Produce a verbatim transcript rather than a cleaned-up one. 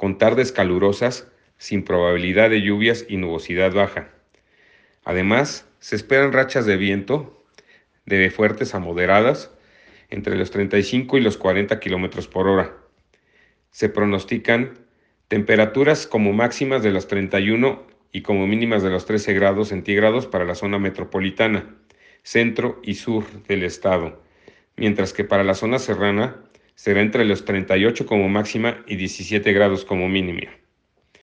con tardes calurosas, sin probabilidad de lluvias y nubosidad baja. Además, se esperan rachas de viento de fuertes a moderadas entre los treinta y cinco y los cuarenta kilómetros por hora. Se pronostican temperaturas como máximas de los treinta y uno y como mínimas de los trece grados centígrados para la zona metropolitana, centro y sur del estado, mientras que para la zona serrana será entre los treinta y ocho como máxima y diecisiete grados como mínima.